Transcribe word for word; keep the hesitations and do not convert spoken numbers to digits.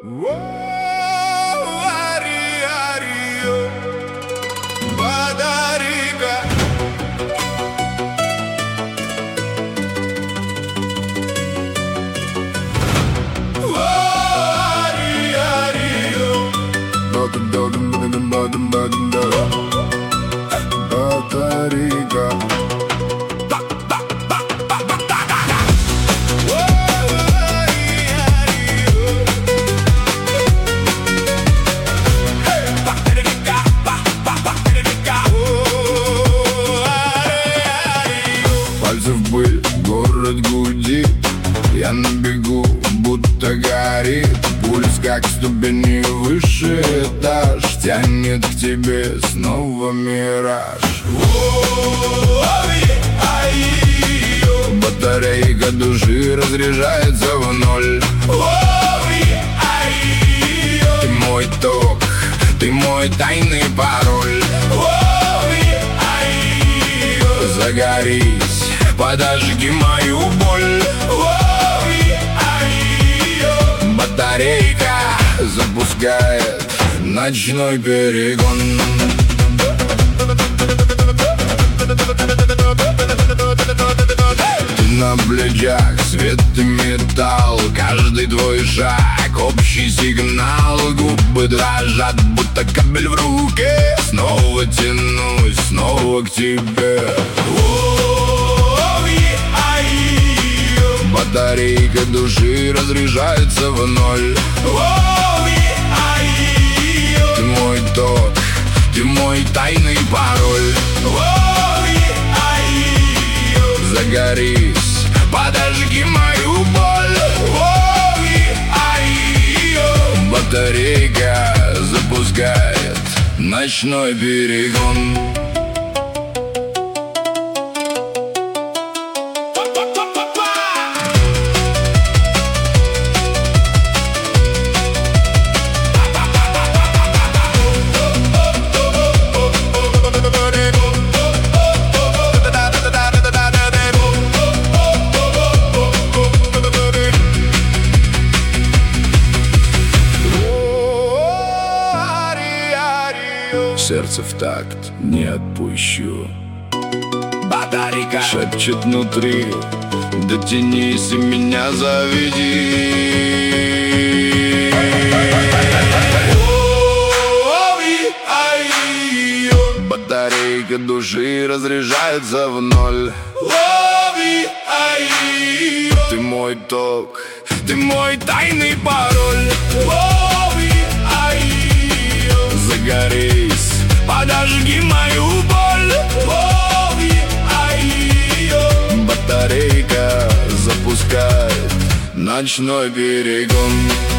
Пальцы в пыль, город гудит, я на бегу, будто горит. Пульс как ступени выше этаж, тянет к тебе снова мираж. Батарейка души разряжается в ноль. Ты мой ток, ты мой тайный пароль. Загорись, подожги мою боль. Батарейка запускает ночной перегон. Ты на плечах, свет и металл, каждый твой шаг общий сигнал. Губы дрожат, будто кабель в руке. Снова тянусь, снова к тебе. Батарейка души разряжается в ноль. Ты мой ток, ты мой тайный пароль. Загорись, подожги мою боль. Батарейка запускает ночной перегон. Сердце в такт, не отпущу. Батарейка шепчет внутри: дотянись и меня заведи. Батарейка души разряжается в ноль. Ты мой ток, ты мой тайный пароль. Загорись, подожги мою боль. Батарейка запускает ночной перегон.